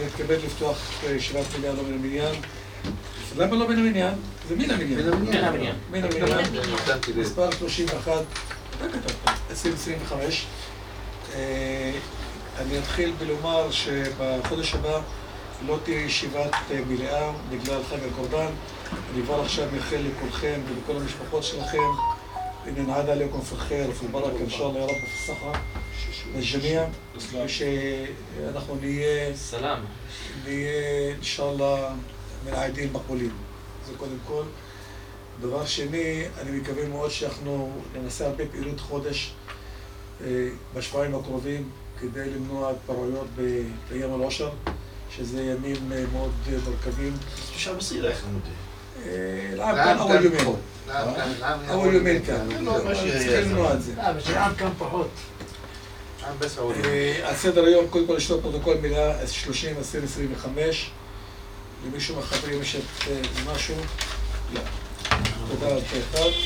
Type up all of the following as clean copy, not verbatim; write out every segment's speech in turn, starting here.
אני מתכבד לפתוח ישיבת מניין לא מן המניין. למה לא מן המניין? זה מן המניין. מן המניין. מספר 31, 2025. אני אתחיל בלומר שבחודש הבא לא תהיה ישיבת מלאה בגלל חג הקורבן. אני כבר עכשיו מאחל לכולכם ולכל המשפחות שלכם إن نعاد عليكم في الخير وفي البركة إن شاء الله يا رب في الصحة للجميع ושאנחנו נהיה إن شاء الله من העדים מקבולים. זה קודם כל. דבר שני, אני מקווה מאוד שאנחנו ננסה הרבה פעילות חודש בשבועיים הקרובים כדי למנוע התפרעויות ביום אל-עושר, שזה ימים מאוד מורכבים. شو بصير آخر مدة؟ العام كان أول يومين كان. צריכים למנוע את זה. بس العام كان פחות. על סדר היום, קודם כל לשתות פרוטוקול מילה 30-20-25. למישהו מהחברים יש את משהו? לא. תודה על פה אחד.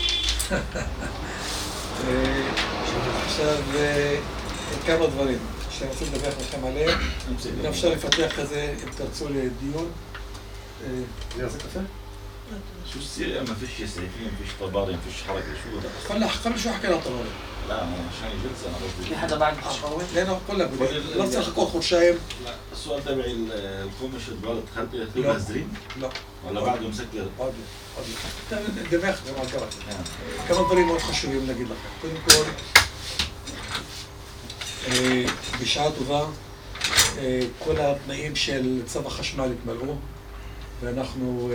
עכשיו, כמה דברים שאני רוצה לדווח לכם עליהם. גם אפשר לפתח את זה אם תרצו לדיון. זה קפה? شو السيرة؟ ما فيش سيفين، ما فيش طباري، ما فيش حركة، شو هذا؟ قبل شو حكينا طباري؟ لا عشان جلسة أنا قصدي. في حدا بعد الشقاوة؟ لأنه قلنا لا تصير خكور خرشايم. لا، السؤال تبعي الخمش البلد خلطي كلهم نازلين؟ لا. ولا بعده مسكر؟ بعده. دماغ كما قرأت. كما דברים מאוד חשובים להגיד לכם. קודם כל, בשעה טובה, כל התנאים של צו החשמל התמלאו, ואנחנו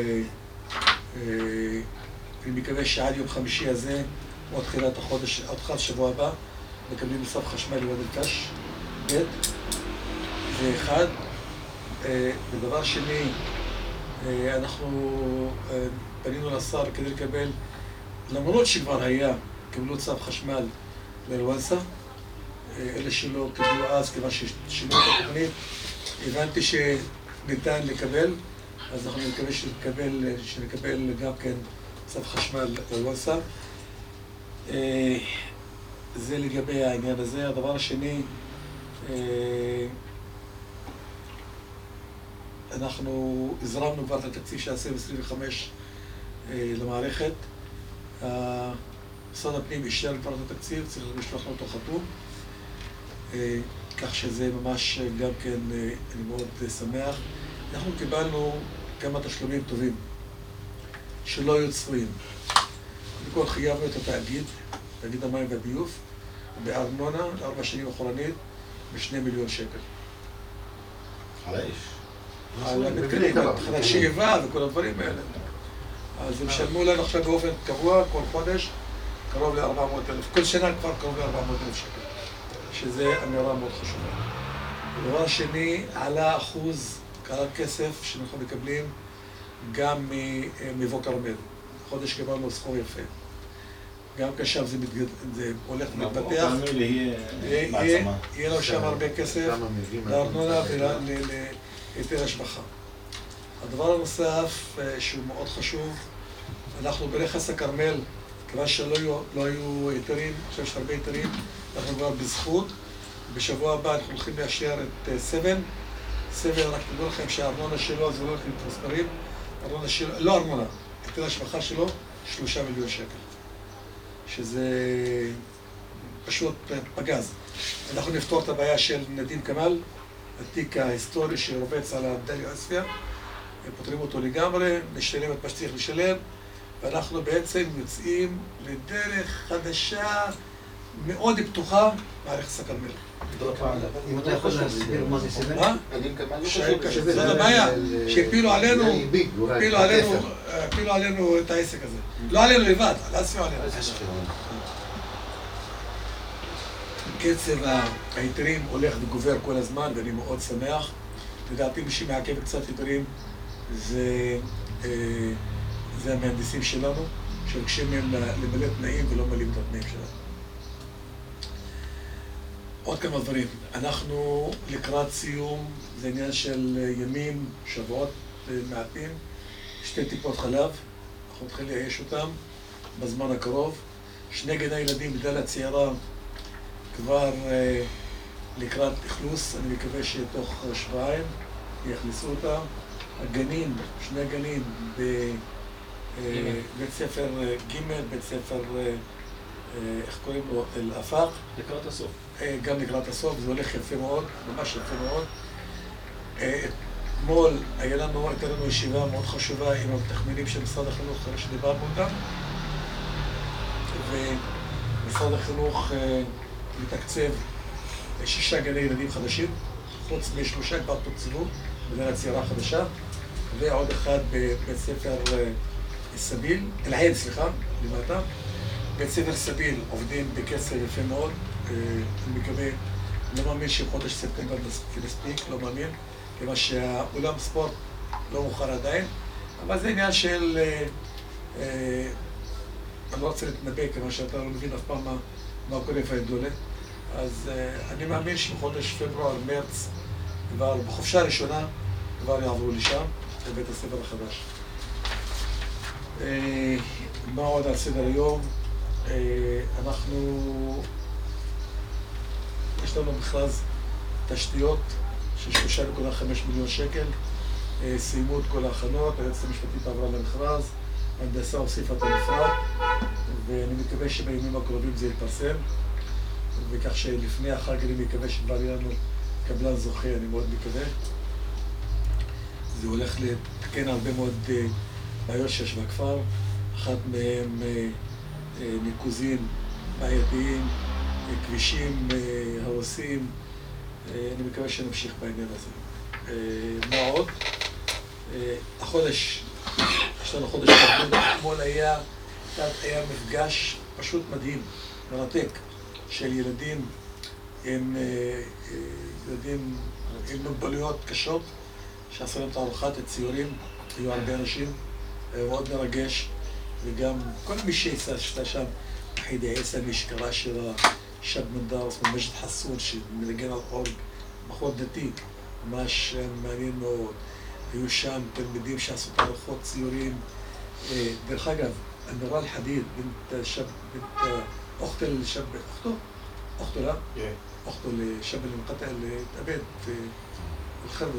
אני מקווה שעד יום חמישי הזה, או תחילת החודש, או תחילת שבוע הבא, מקבלים מצב חשמל לוואדי אל-קש, ב' ואחד. ודבר שני, אנחנו פנינו לשר כדי לקבל, למרות שכבר היה, קיבלו צו חשמל לאל-וואנסה, אלה שלא קיבלו אז, כיוון ששינו את התוכנית, הבנתי שניתן לקבל, אז אנחנו מקווה שנקבל גם כן צו חשמל לאל-וואנסה. זה לגבי העניין הזה. הדבר השני, אנחנו הזרמנו כבר את התקציב של 2025 למערכת. משרד הפנים אישר כבר את התקציב, צריך לשלוח אותו חתום. כך שזה ממש גם כן, אני מאוד שמח. אנחנו קיבלנו כמה תשלומים טובים שלא היו צפויים. קודם כל חייבנו את תאגיד המים והביוב, בארנונה, 4 שנים אחורנית, ב2 מיליון שקל. على ايش؟ על המתקנים, התחלת שאיבה וכל הדברים האלה. אז הם שלמו לנו עכשיו באופן קבוע, כל חודש, קרוב ל-400,000. כל שנה כבר קרוב ל-400,000 שקל, שזה אמירה מאוד חשובה. דבר שני, עלה אחוז קרת כסף שאנחנו מקבלים גם מבוא כרמל. חודש קיבלנו סכום יפה. גם כשם זה הולך ומתפתח. יהיה לנו שם הרבה כסף לארנונה ולהיתר השבחה. הדבר הנוסף שהוא מאוד חשוב, אנחנו ברכס הכרמל, כיוון שלא היו היתרים, עכשיו יש הרבה היתרים, אנחנו כבר בזכות. בשבוע הבא אנחנו הולכים לאשר את 7. רק תדעו לכם שהארנונה שלו, זה לא הולכים למספרים, ארנונה שלו, לא ארנונה, היתר השבחה שלו 3 מיליון שקל. שזה פשוט פגז. אנחנו נפתור את הבעיה של נדים כמאל, התיק ההיסטורי שרובץ על דאליה עוספיא, פותרים אותו לגמרי, נשלם את מה שצריך לשלם, ואנחנו בעצם יוצאים לדרך חדשה מאוד פתוחה מערכת הכרמל. אם אתה יכול להסביר מה זה 7? מה? זאת הבעיה, שהפילו עלינו את העסק הזה. לא עלינו לבד, על עספיא עלינו. קצב ההיתרים הולך וגובר כל הזמן, ואני מאוד שמח. לדעתי מי שמעכב קצת היתרים זה המהנדסים שלנו, שמבקשים מהם למלא תנאים ולא מלאים את התנאים שלנו. עוד כמה דברים. אנחנו לקראת סיום, זה עניין של ימים, שבועות מעטים, 2 טיפות חלב, אנחנו נתחיל לאייש אותם בזמן הקרוב. 2 גני ילדים בדאליה הצעירה כבר לקראת אכלוס, אני מקווה שתוך שבועיים, יכניסו אותם. הגנים, שני הגנים בבית ספר ג', בית ספר, איך קוראים לו? אל-אפאק. לקראת הסוף. גם לקראת הסוף, זה הולך יפה מאוד, ממש יפה מאוד. אתמול הייתה לנו ישיבה מאוד חשובה עם המתכננים של משרד החינוך, שדיברנו אותם. ומשרד החינוך מתקצב 6 גני ילדים חדשים, חוץ מ3 כבר תוקצבו, בגלל הצעירה החדשה, ועוד אחד בבית ספר סביל, אל-עין, סליחה, למטה. בית ספר סביל עובדים בקצב יפה מאוד, אני מקווה, לא מאמין שחודש ספטמבר נספיק, לא מאמין, כיוון שהאולם ספורט לא מוכר עדיין, אבל זה עניין של, אני לא רוצה להתנבא, כיוון שאתה לא מבין אף פעם מה קורה איפה גדולה, אז אני מאמין שבחודש פברואר, מרץ, כבר בחופשה הראשונה, כבר יעברו לשם, לבית הספר החדש. מה עוד על סדר היום? יש לנו מכרז תשתיות של 3.5 מיליון שקל, סיימו את כל ההכנות, היועצת המשפטית עברה למכרז, הנדסה הוסיפה את המפרט, ואני מקווה שבימים הקרובים זה יתפרסם, וכך שלפני החג אני מקווה שכבר יהיה לנו קבלן זוכה, אני מאוד מקווה. זה הולך לתקן הרבה מאוד בעיות שיש בכפר, אחת מהן ניקוזים בעייתיים, כבישים הרוסים, אני מקווה שנמשיך בעניין הזה. מה עוד? החודש, יש לנו חודש תרבות, אתמול היה מפגש פשוט מדהים, מרתק, של ילדים עם מוגבלויות קשות, שעשו להם תערוכת ציורים, היו הרבה אנשים, מאוד מרגש, וגם כל מי שהשתה שם, חידי עיסא, מי שקרא שירה, שב מנדרס, מג'ד חסון, שמנגן על אורג, בחור דתי, ממש מעניין מאוד. היו שם תלמידים שעשו תערוכות ציורים. דרך אגב, אמירה אל-חדיד, אוכתו לה? אוכתו לשב אל-מקטע, להתאבד, אל-חרבה.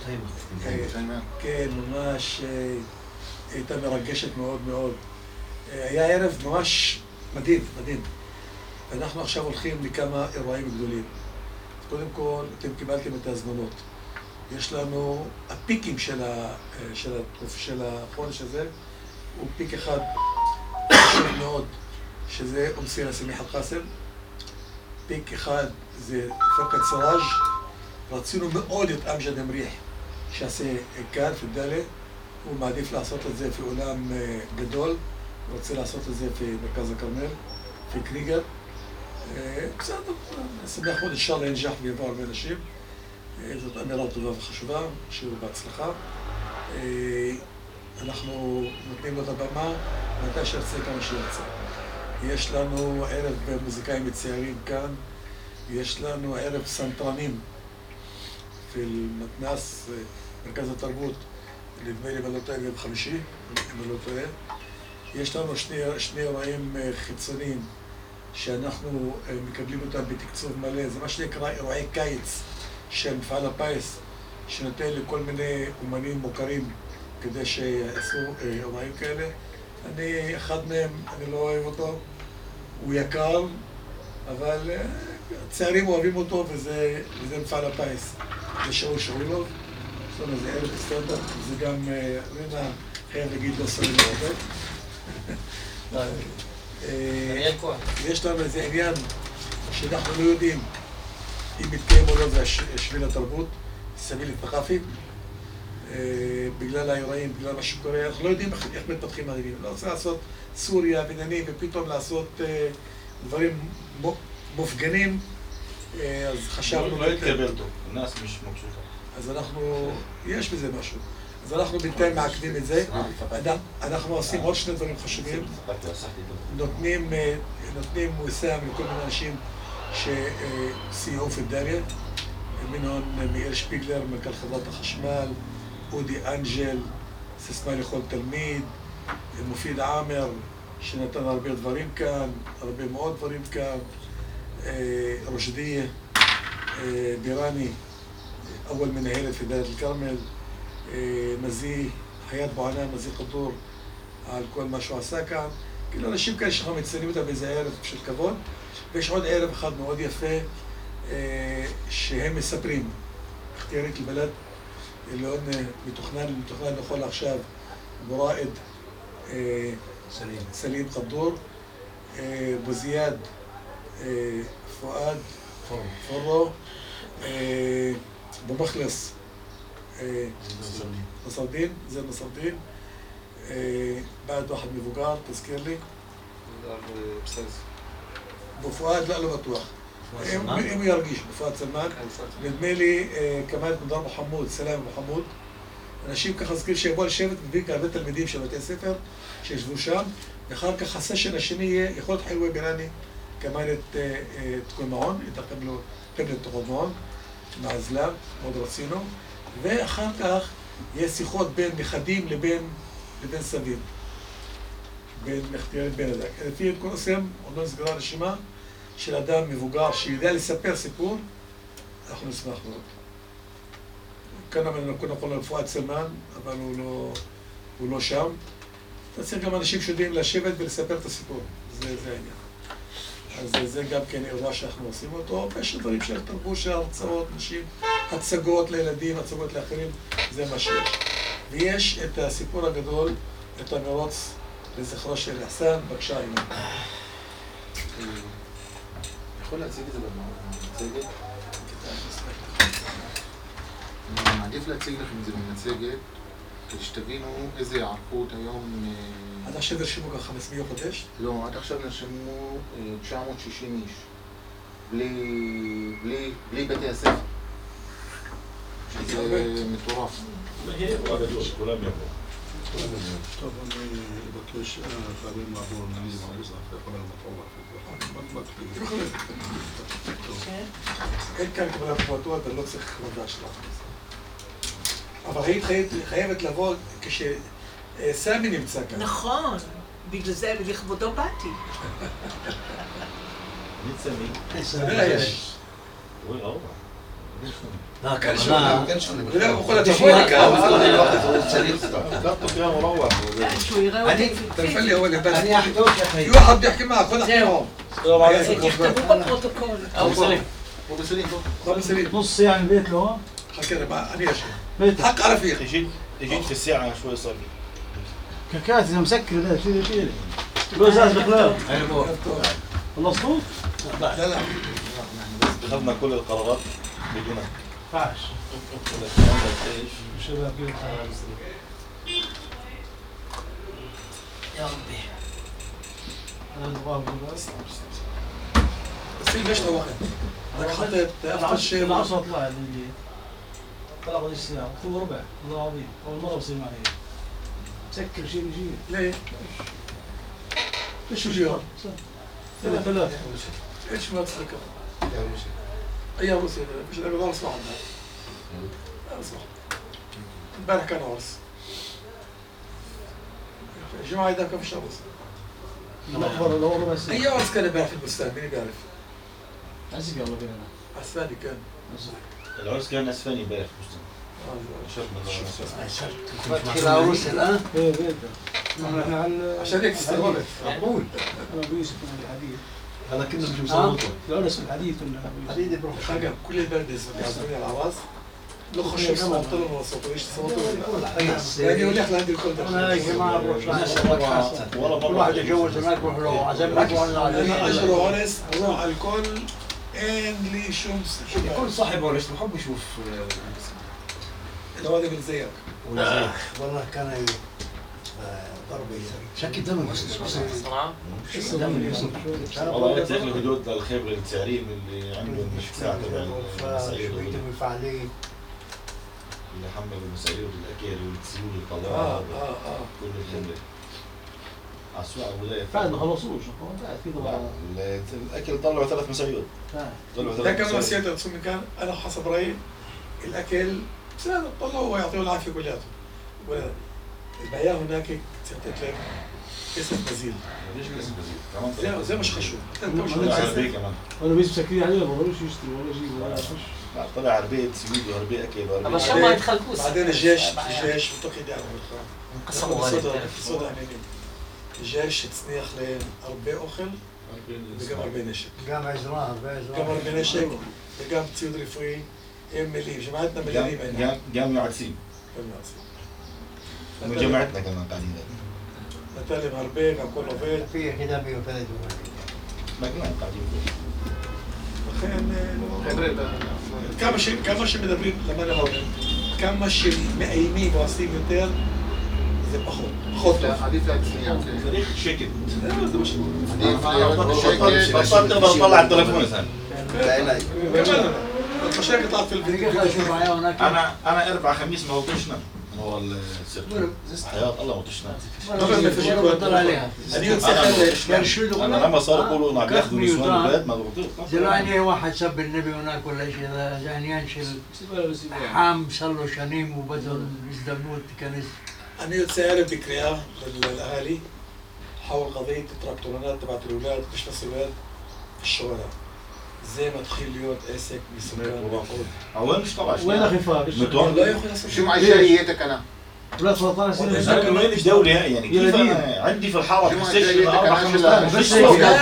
כן, ממש הייתה מרגשת מאוד מאוד. היה ערב ממש מדהים, מדהים. ואנחנו עכשיו הולכים לכמה אירועים גדולים. קודם כל, אתם קיבלתם את ההזמנות. יש לנו, הפיקים של החודש הזה, הוא פיק אחד חשוב מאוד, שזה אומסירה סמיח אל-קאסם. פיק אחד זה פרקת סראג'. רצינו מאוד את אמג'ד אמריח, שעשה כאן, פדאלה. הוא מעדיף לעשות את זה في אולם גדול, הוא רוצה לעשות את זה في מרכז הכרמל, في קריגר. בסדר, שמח מאוד, אינשאללה ינג'ח ויבואו הרבה אנשים. זאת אמירה טובה וחשובה, שיהיו בהצלחה. אנחנו נותנים לו את הבמה, מתי שירצה כמה שירצה. יש לנו ערב במוזיקאים מצעירים כאן, יש לנו ערב סנטרנים, في מתנ"ס, מרכז התרבות, נדמה לי בלא טועה ביום חמישי, אם לא טועה. יש לנו שני אירועים חיצוניים שאנחנו מקבלים אותם בתקצוב מלא, זה מה שנקרא אירועי קיץ של מפעל הפיס, שנותן לכל מיני אומנים מוכרים כדי שיעשו אירועים כאלה. אחד מהם, אני לא אוהב אותו, הוא יקר, אבל הצעירים אוהבים אותו וזה מפעל הפיס. זה שאולוב. יש לנו איזה ערב סטנדאפ, זה גם, רינה חייב להגיד לא סביב לעובד. יש לנו איזה עניין שאנחנו לא יודעים אם מתקיים או לא, זה שביל התרבות, סביל התפחפי, בגלל האירועים, בגלל מה שקורה, אנחנו לא יודעים איך מתפתחים העניינים. לא רוצה לעשות סוריה, בניינים, ופתאום לעשות דברים מופגנים, אז חשבנו... לא התקבל טוב, נאס מש מבסוטה. אז יש בזה משהו. אז אנחנו בינתיים מעכבים את זה. אנחנו עושים עוד שני דברים חשובים. נותנים מוסם לכל מיני אנשים שסייעו في الدنيا. منهم מאיר שפיגלר, מנכ"ל חברת החשמל, אודי אנג'ל, סיסמה לכל תלמיד, מופיד עאמר, שנתן הרבה דברים כאן, הרבה מאוד דברים כאן, רושדיה, בירני, أول من عيلة في دايرة الكرمل، مزي حياة بوعنان، مزي قدور على كل مشروع ساكن. كل אנשים כאלה שאנחנו מציינים אותם באיזה ערב של כבוד, ויש עוד ערב אחד מאוד יפה שהם מספרים. اختيارات البلد اللي قلنا מתוכנן לכל עכשיו ברائد سليم قدور، بوزياد فؤاد فرو، بمخلص نصر الدين زين نصر الدين، بعد واحد מבוגר تذكر لي بفؤاد لا بطوح אם הוא ירגיש בפואד סלמן, נדמה לי כמאל בן מחמוד, סלאם מחמוד, אנשים ככה זכיר שיבואו לשבת מביא הרבה תלמידים של בתי הספר שישבו שם, ואחר כך הסשן השני יהיה יכול להיות חילווי בירני כמאל תקוי מעון, יתרחם לו פבלת תוכל מעון מעזלם, מאוד רצינו, ואחר כך יהיה שיחות בין נכדים לבין סבים, בין אדם. לפי את כל עושים, עוד לא נסגרה רשימה של אדם מבוגר שיודע לספר סיפור, אנחנו נשמח מאוד. כאן אנחנו קוראים לפואד סלמן, אבל הוא לא שם. אתה צריך גם אנשים שיודעים לשבת ולספר את הסיפור, זה העניין. אז זה גם כן אירוע שאנחנו עושים אותו, ויש דברים של תרבות, של הרצאות, נשים, הצגות לילדים, הצגות לאחרים, זה מה שיש. ויש את הסיפור הגדול, את המרוץ לזכרו של חסן, בבקשה אימן. יכול להציג את זה במצגת? אני מעדיף להציג לכם את זה במצגת, כדי שתבינו איזה היערכות היום... עד עכשיו נרשמו גם 500 חודש? לא, עד עכשיו נרשמו 960 איש, בלי בתי הספר. שזה מטורף. יהיה אירוע גדול, כולם יבואו. טוב, אני אבקש חייבים לעבור לנגיד המזרח, יכול להיות מטורף. אין כאן קבלת פרטות, אתה לא צריך לדעת שלך. אבל היית חייבת לבוא כשסמי נמצא כאן. נכון, בגלל זה לכבודו באתי. מי סמי? יש. רואי ראו. הכוונה... הוא יכול לתבוא לי כאן. שהוא יראה אותי תפעל לי هو اللي بس אני אחדות לך. في واحد بيحكي معك خد احكي معه יכתבו בפרוטוקול. הוא בסלים, طب سليم نص ساعة من البيت لهون. حكي انا انا بيت حق على فيك اجيت في الساعة شوي صار لي. كاكات إذا مسكر ده شيل بزاز بخلاف. خلصتوا؟ لا لا اخذنا كل القرارات بدونك. فاش ايش؟ الشباب كيف يا ربي. أنا نبغى بس. بس ليش توقف بدك حطيت افضل شيء العصر طلع اللي طلع بدي الساعة خذ ربع والله العظيم أول مرة بصير معي مسكر شيء يجي ليه؟ ايش اليوم؟ ثلاثة ايش ما تفكر؟ ايام روسيا مش انا اسمع عنها اسمع امبارح كان عرس الجمعة إذا كان في شهر لو ربع ساعة أي عرس كان امبارح في البستان مين بيعرف؟ عزيز يلا بينا عسفاني كان العرس كان اسفاني امبارح فتح العروس الآن؟ ايه بيتها عشان هيك استغربت مقبول أنا أبو يوسف من الحديد هلا كنا مش مصوتوا العرس في الحديد كنا الحديد بروح حاجة كل البلد بيعزموني على العراس لو خشوا صوتوا لهم ولا صوتوا ايش صوتوا يعني يقول لك عندي الكل ده أنا يا جماعة بروح كل واحد يتجوز هناك بروح له عزمك أنا أجر عرس أروح على الكل إن لي شمس كل صاحب عرس بحب يشوف اللي هو اللي زيك والله كان ضربي شكل دم والله تعرف الحدود للخبرة التعليم اللي عندهم مش ساعة تبع المسائل المفاعلين اللي حملوا المسائل والأكل والسيول القضاء كل الخبرة عالسواق الولاية بعد ما خلصوش بعد في ضبع الأكل طلعوا 3 مساعيود ده كان وسيلة رسوم كان أنا حسب رأيي الأكل سهل طلعوا ويعطيهم العافية كلياتهم البياع هناك تعطيك لك كسب بازيل ليش كسب بازيل؟ زي مش خشوع كمان انا بيس مسكرين عليه ما بقولوش يشتري ولا يجيب ولا يخش طلع عربية سويدي وعربية أكل אבל وعربية שם התחלקו. بعدين الجيش בתוך ידיעה המלחמה. انقسموا בסוד העניינים. ג'ש הצניח להם הרבה אוכל וגם הרבה נשק. גם עזרה, הרבה עזרה. גם הרבה נשק וגם ציוד רפואי. הם מילים, جماعتنا مليانين هنا. قام يعدسين גם יועצים. وجماعتنا كمان قاعدين נתן להם הרבה והכל עובד. في יחידה מיוחדת. مجنون قاعدين לכן כמה שמדברים, למה לא אומרים? כמה שמאיימים ועושים יותר, זה פחות טוב. עדיף להצליח. فريق شكل זה מה שאני עדיף להיות בשקט. بطلت تقدر تطلع التليفون يا زلمه كمان المشاكل طلعت في الفيديو. انا اربع خميس ما وطشنا هو السر حياة الله وطشنا انا لما صار يقولوا انه عم ياخذوا نسوان البلاد ما ضبطوش זה לא עניין واحد سب النبي هناك ولا شيء, זה עניין של חם, صار له שנים ובדו הזדמנות תיכנס. אני יוצא ערב בקריאה לאהלי حول قضية التراكتورات تبعت الأولاد مش بس الأولاد في الشوارع. זה מתחיל להיות עסק מסוכן מאוד. اول مش طبعا وين الاخفاء؟ متوقع לא יכול לעשות شو عايشة هي تكنا؟ ولاد 13 سنه انا كمان مش دولي يعني كيف انا عندي في الحاره في المستشفى 4 5 بس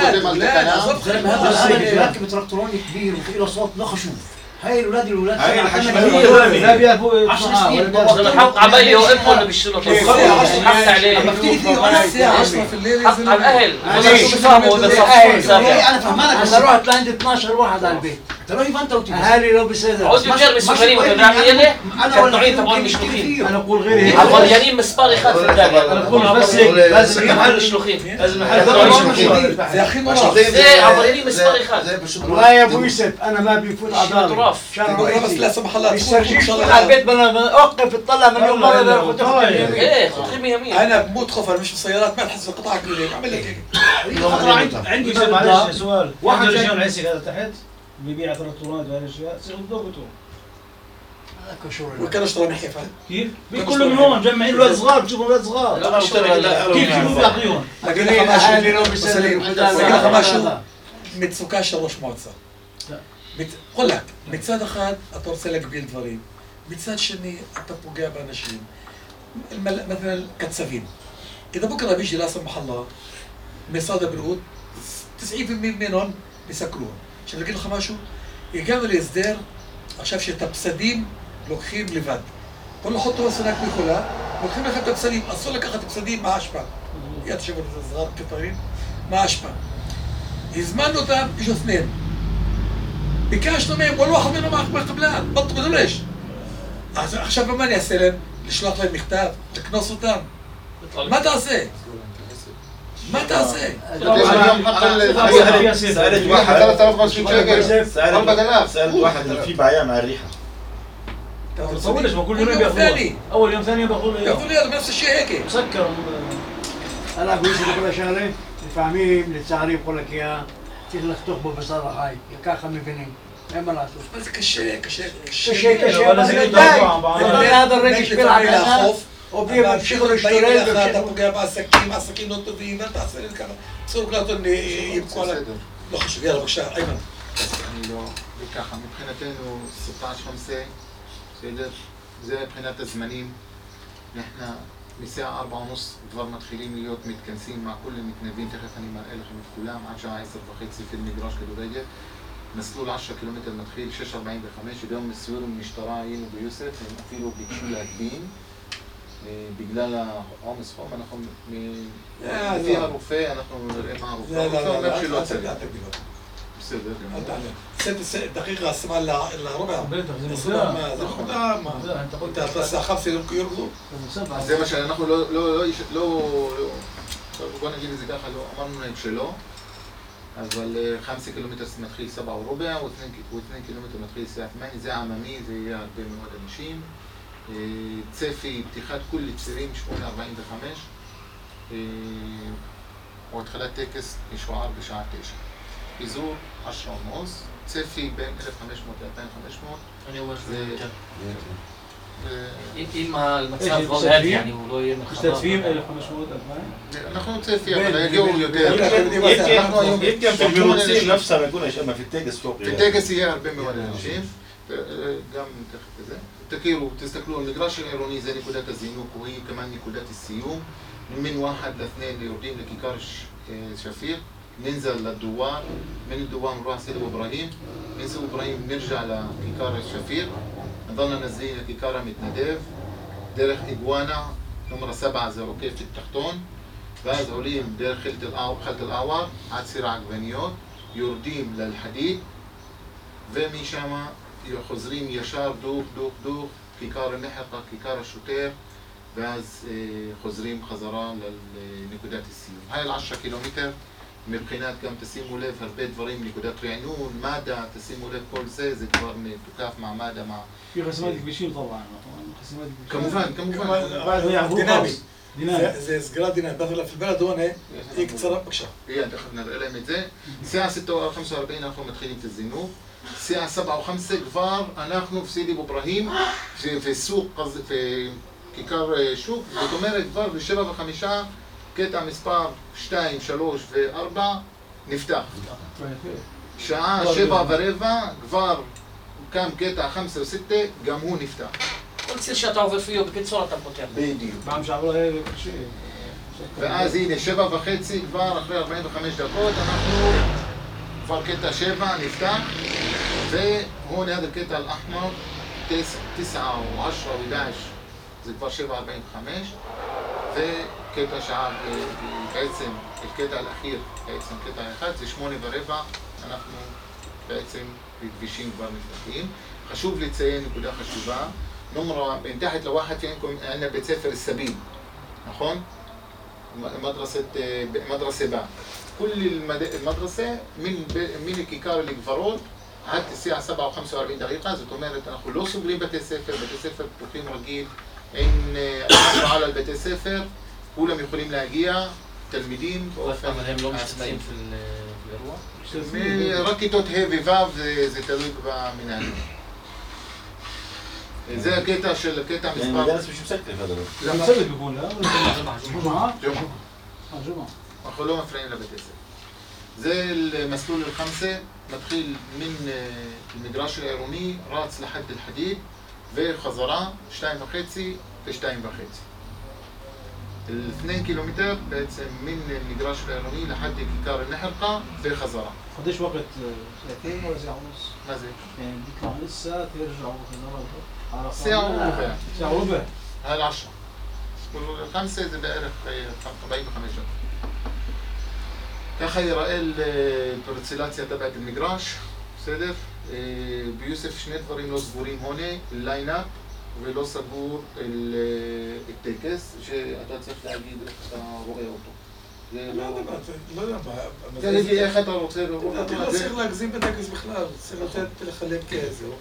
راكب تراكتورون كبير وفي له صوت نخشوف. هاي الاولاد هاي لا بيعرفوا 10 سنين لما حط عباية وامه اللي بيشتروا حط عليه عشرة في الليل حط على الاهل شو بفهموا اذا صفوا سابع انا فهمانك بس رحت لعند 12 واحد على البيت. ترى انت اهالي لو بصدر عود يجرب السكرين وتدعم يلي كان نوعين تبعون مشلوخين انا اقول غير هيك عبريانين مسبار يخاف في الدنيا انا اقول بس هيك لازم محل مشلوخين لازم זה הכי נורא. زي عبريانين مسبار يخاف والله يا ابو يوسف انا ما بيفوت عضالي مطراف. بس لا سمح الله يسترجيك على البيت بلا اوقف اطلع من يوم مره ايه خذ يمين انا بموت خوف انا مش في السيارات ما تحس بقطع كليه اعمل لك هيك عندي معلش سؤال واحد رجال عسك هذا تحت بيبيع تراكتورات وهالاشياء ضبطوا وكانوا اشتروا من حيفا كيف؟ كله من هون مجمعين اولاد صغار بتشوفوا اولاد صغار كيف شو بيعطيهم؟ لكن اهالي لو بيسلم מצוקה של ראש מועצה. חולק, מצד אחד אתה רוצה להגביל דברים, מצד שני אתה פוגע באנשים, مثلا קצבים. إذا بكرة بيجي لا سمح الله משרד הבריאות 90% منهم بيسكروهم. עכשיו להגיד לך משהו, הגענו להסדר עכשיו שאת הפסדים לוקחים לבד. כל חוטו הסנק מכולה, לוקחים לך את הפסדים, אסור לקחת את הפסדים מהאשפה. יד שבט זרעת קטרים, מהאשפה. הזמנו אותם, יש אופנים. ביקשנו מהם, כל אחד ממנו מהקבלן, בטו בדולש. אז עכשיו מה אני אעשה להם? לשלוח להם מכתב? לקנוס אותם? מה תעשה? מה תעשה? سألت واحد في بعيا مع الريحة طولش ما كل يوم بياخذوها اول يوم ثاني بياخذوها يقول لي نفس الشيء هيك مسكر انا ابو يوسف كل شغله الفاهمين للتعريف بقول لك اياها צריך לחתוך בו בשר החי, ככה מבינים, אין מה לעשות. אבל זה קשה. קשה, אבל די. هذا الرجل بيلعب هنا وبيمشيوا להשתולל. אתה פוגע בעסקים, העסקים לא טובים, ואתה תעשה לי ככה. בסדר, כלתון יבכו עליי. לא חשוב, יאללה, בבקשה, איימן. אני לא, וככה, מבחינתנו, 16-5, בסדר? זה מבחינת הזמנים. אנחנו משעה 4:30 כבר מתחילים להיות מתכנסים מע כל המתנדבים, תכף אני מראה לכם את כולם, עד שעה 10:30 في المגרש כדורגל. מסלול 10 קילומטר מתחיל 6:45, ביום מסיור במשטרה היינו ביוסף, הם אפילו ביקשו להקדים. בגלל העומס חום, אנחנו לפי הרופא, אנחנו נראה מה הרופא אומר שלא צריך. בסדר. دقيقة اسمع الربع انت هتوسع 5 يورو זה מה שאנחנו בוא נגיד את זה ככה, לא אמרנו להם שלא, אבל 5 קילומטר מתחיל 7:15 ו2 קילומטר מתחיל 8:00, זה עממי, זה יהיה הרבה מאוד אנשים. צפי פתיחת כל צירים 8:45 והתחלת טקס משוער בשעה 9. פיזור 10:30, צפי בין 1,500 ל-2,500. אני אומר שזה יותר. אם המצב לא יד, يعني הוא לא יהיה מחבר. משתתפים 1,500, 2,000? אנחנו צפי, אבל יגיעו יותר. يمكن في المنصين نفسها ما يكونش اما في التاجس فوق. في التاجس יהיה הרבה מאוד אנשים. גם תכף לזה. תכירו, תסתכלו, המגרש העירוני זה נקודת הזינוק, והיא כמובן נקודת הסיום. من 1 ل2 يردين لكيكار شفيق، ننزل للدوار، من الدوار نروح سيدي ابراهيم، من سيدي ابراهيم نرجع لكيكار الشفيق، نضلنا نازلين لكيكار متنديف، دير إجوانا نمرة 7 زي ركيف التحتون، ואז עולים דרך חלת אל-עוואר עד סיר העגבניות, יורדים ללחדיד, ומשם חוזרים ישר דוך, כיכר הנחקה, כיכר השוטר, ואז חוזרים חזרה לנקודת הסיום. היי 10 קילומטר, מבחינת גם תשימו לב הרבה דברים, נקודת רענון, מד"א, תשימו לב כל זה, זה כבר מתוקף מעמד في خصمات كبيشين طبعا خصمات כמובן. דינמי. זה סגירה דינמית. في البلد هون هي קצרה, בבקשה. תכף נראה להם את זה. שעה 6:45 אנחנו מתחילים את הזינוק. שעה 7:05 כבר אנחנו בסידי אברהים, וסוק, כיכר שוק, זאת אומרת כבר ב7:05 קטע מספר 2, 3 ו4 נפתח. שעה 7:15 כבר קם קטע 5 ו6 גם הוא נפתח. כל ציר שאתה עובר פיו, בקיצור אתה פותח. בדיוק. פעם שעברה היה קשה. ואז הנה 7:30 כבר אחרי 45 דקות אנחנו כבר קטע 7 נפתח, והוא ליד הקטע האחמר 9 או 10 או 11 זה כבר 7:45, וקטע שעה בעצם, הקטע האחיר בעצם קטע 1 זה 8:15, אנחנו בעצם בכבישים כבר נפתחים. חשוב לציין נקודה חשובה, נומרה מתחת לواحد فيكم عندنا בית ספר السبيل, נכון? مدرسة باء. كل المدرسة من كيكار الجفرات עד الساعة 7:45 זאת אומרת אנחנו לא סוגרים בתי ספר, בתי ספר פתוחים רגיל, אין השפעה על בתי ספר, כולם יכולים להגיע, תלמידים באופן... אבל הם לא משתתפים באירוע? רק כיתות ה' וו' זה תלוי במנהלים. זה הקטע של קטע מספר... المدارس مش مسكرة هذا لا مسبب بيكون لا جمعة جمعة אנחנו לא מפריעים לבתי ספר. זה מסלול אל-חמסה, מתחיל מן המגרש העירוני, רץ לחד אל-חדיד וחזרה 2.5 ו-2.5. 2 קילומטר בעצם מן המגרש העירוני לחד כיכר אל-נחרקה וחזרה. قديش وقت ساعتين ولا ساعة ونص؟ מה זה? يعني بيطلعوا لسه ترجعوا خزارة ساعة وربع. ساعة وربع. هاي 10. ال-5 זה בערך 45 דקות. ככה ייראה פרצילציה תבעת המגרש, בסדר? ביוסף שני דברים לא סגורים הונה, ליינאפ ולא סגור טקס, שאתה צריך להגיד איך אתה רואה אותו. לא יודע מה. תגיד איך אתה רוצה לראות אתה לא את זה. צריך להגזים בטקס בכלל, צריך לתת לחלק זהו.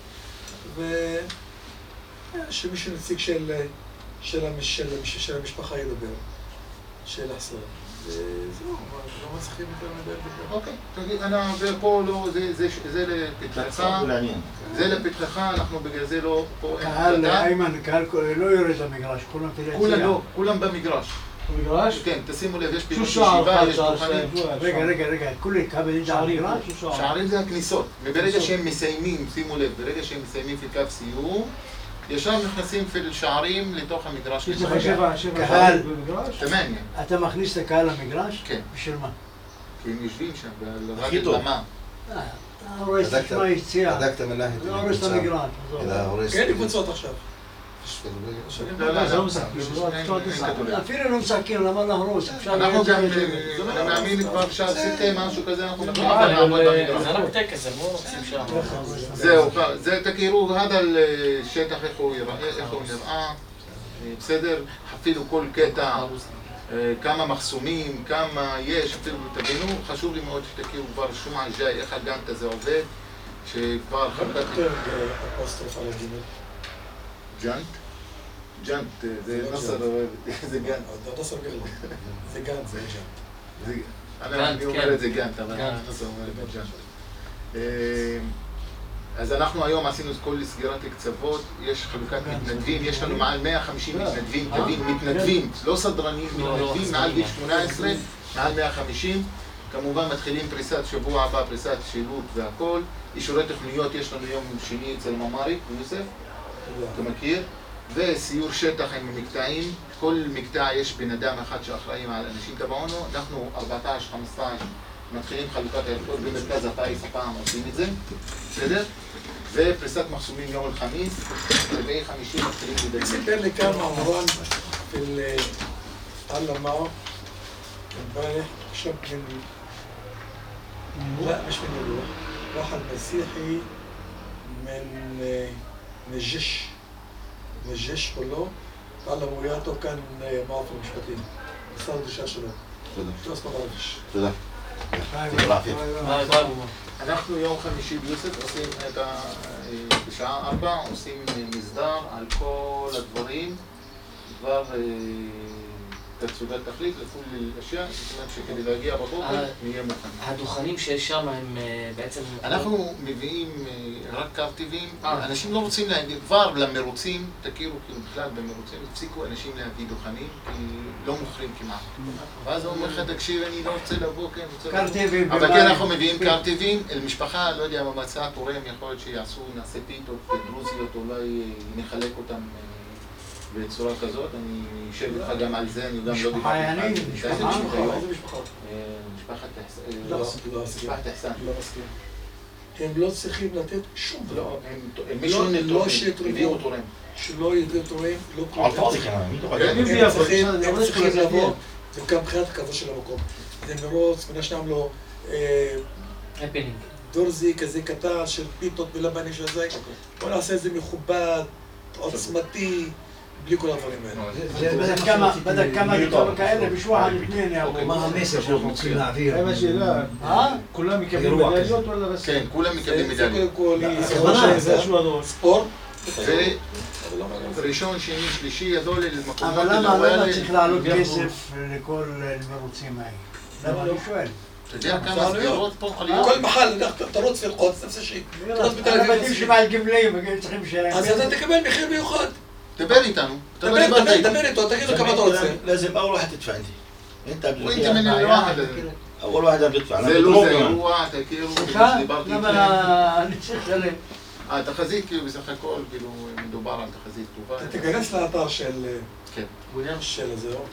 ושמישהו נציג של המשפחה ידבר, של החסר. זהו, לא מצליחים יותר מדי לדבר. אוקיי, תגיד, פה לא, זה לפתחך, זה לפתחך, אנחנו בגלל זה לא פה... קהל, איימן, קהל לא יורד למגרש, כולם תראה כולם לא, כולם במגרש. במגרש? כן, תשימו לב, יש פעילות شو الشعر ישיבה, יש شعر דוכנים. רגע, כולי כבל נמצא במגרש? שערים זה הכניסות, וברגע שהם מסיימים, שימו לב, ברגע שהם מסיימים في קו סיום, ישר נכנסים שערים לתוך המגרש. יש לך 7 קהל. שערים במגרש? 8. אתה מכניס את הקהל למגרש? כן. בשביל מה? כי הם יושבים שם, הכי לרגל טוב. במה. אתה הורס תשמע יציאה. בדקת من ناحية אתה הורס את המגרש. إذا هورست כן, קבוצות עכשיו. לא משחקים, אפילו לא משחקים, למה להרוס? אנחנו גם, אני מאמין כבר שעה 6 משהו כזה, אנחנו נתחיל אבל לעבוד במגרש. זה רק טקס, הם לא רוצים שם. זהו, זה תכירו, هذا השטח איך הוא ייראה, איך הוא נראה, בסדר? אפילו כל קטע, כמה מחסומים, כמה יש, אפילו תבינו, חשוב לי מאוד שתכירו כבר שומע ג'אי, איך הגאנט הזה עובד, שכבר חלקת... אפוסטרוף על הגימל. ג'אנט? ג'אנט, זה נוסר, זה גאנט. נוסר גרלו. זה גאנט, זה ג'אנט. אני אומר את זה גאנט, אבל נוסר אומר את זה ג'אנט. אז אנחנו היום עשינו כל סגירת הקצוות, יש חלוקת מתנדבים, יש לנו מעל 150 מתנדבים, מתנדבים, לא סדרנים, מתנדבים מעל גיל 18, מעל 150, כמובן מתחילים פריסת שבוע הבא, פריסת שילוט והכל. אישורי תוכניות יש לנו יום שני אצל ממרי, יוסף, אתה מכיר? וסיור שטח עם מקטעים. כל מקטע יש בן אדם אחד שאחראים על אנשים טבעונו. אנחנו 14-15 מתחילים חלוקת הערכות במרכז הפיס, הפעם עושים את זה, בסדר? ופריסת מחסומים יום الخميس, רביעי חמישי מתחילים לדבר. סיפר לי כאן מרואן على معه امبارح شاب لا مش من الروح، واحد مسيحي من الجيش كله، تعلم وياته كان معه في المشبكين صار دشاش شباب. شو اسمه بعرفش. תודה. יעطيك العافية. אנחנו יום חמישי ביוסף עושים את בשעה 4 עושים מסדר על כל הדברים, דבר תצודת תכלית לכל אשיה, זאת אומרת שכדי להגיע בבוקר נהיה מוכן. הדוכנים שיש שם הם בעצם... אנחנו מביאים רק קרטיבים, אנשים לא רוצים להביא, כבר למרוצים, תכירו כאילו בכלל במרוצים, הפסיקו אנשים להביא דוכנים כי לא מוכרים כמעט. ואז הוא אומר לך, תקשיב, אני לא רוצה לבוא, כן, קרטיבים. אבל כן אנחנו מביאים קרטיבים, אל משפחה, לא יודע, במצע תורם, יכול להיות שיעשו, נעשה פיתות דרוזיות, אולי נחלק אותם בצורה כזאת, אני אשב איתך גם על זה, אני גם לא משפחה יענית, משפחה? איזה משפחה? משפחת חסן. לא מסכים. הם לא צריכים לתת שום דבר. לא, מישהו לא שיתרמו, תורם. שלא ידעו תורם, לא כלום. על פאדי כנראה, הם צריכים לבוא, זה גם מבחינת הכבוד של המקום. זה מרוץ, מן השניים לו הפנינג. דורזי כזה קטן של פיתות ולבנים של זה. בוא נעשה את זה מכובד, עוצמתי, בלי כל הדברים האלה. בדק כמה דברים כאלה בשבועיים לפני יעברו. מה המסר שאנחנו רוצים להעביר? האמת שאלה, כולם מקבלים מדליות וلا בס? כן, כולם מקבלים מדליות. זה שהוא ספורט. ראשון, שני, שלישי, ידוע למקומות... אבל למה צריך לעלות כסף לכל המרוצים האלה? למה לא שואל? אתה יודע כמה סגירות פה חליות? כל מחל, תרוץ ללחוץ, נפסה שי. תרוץ בתל אביב. הבתים שבעל גמלאים, צריכים שלהם. אז אתה תקבל מחיר מיוחד. דבר איתנו. דבר איתו, תגיד לו כמה אתה רוצה. لازم أول واحد تدفع أنت. أنت قبل وانت من الواحد أول واحد بيدفع. זה לא זה אירוע, תכירו, סליחה? דיברתי איתכם. למה אני צריך לשלם? התחזית כאילו בסך הכל, כאילו מדובר על תחזית טובה. תיכנס לאתר של... כן. של הזהו.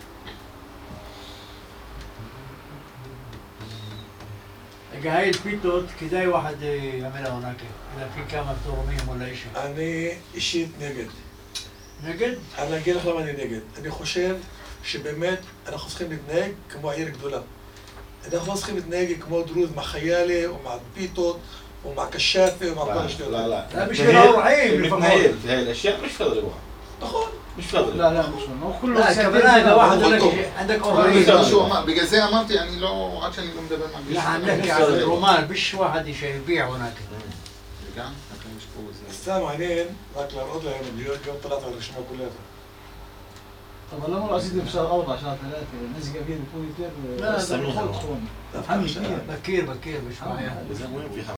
רגע, היי פיתות, כדאי ואחד יעמל העונה כן. להפעיל כמה תורמים או לאישה. אני אישית נגד. נגד? אני אגיד לך למה אני נגד. אני חושב שבאמת אנחנו צריכים להתנהג כמו עיר גדולה. אנחנו לא צריכים להתנהג כמו דרוז, מהחיילה, או מהפיתות, או מהקשאפה, או מהכל השטויות. لا لا. זה בשביל האורחים. المتنايل في هاي الأشياء مش فاضي لبوها. נכון. مش فاضي. لا مش هو كله لا הכוונה, واحد عندك אורחים. זה מה שהוא אמר, בגלל זה אמרתי, אני לא, עד שאני לא מדבר מה نحن نحكي عن الرومان مش واحد يبيع هناك. רגע, לכן יש פה איזה... סתם מעניין, רק להראות להם, להיות גם طلعت على الرشمة كلها. طب لما لو عزيز بشهر 4 شهر 3 الناس جايبين يكون يتر لا، استنوا بكير بكير بشوية. إذا وين في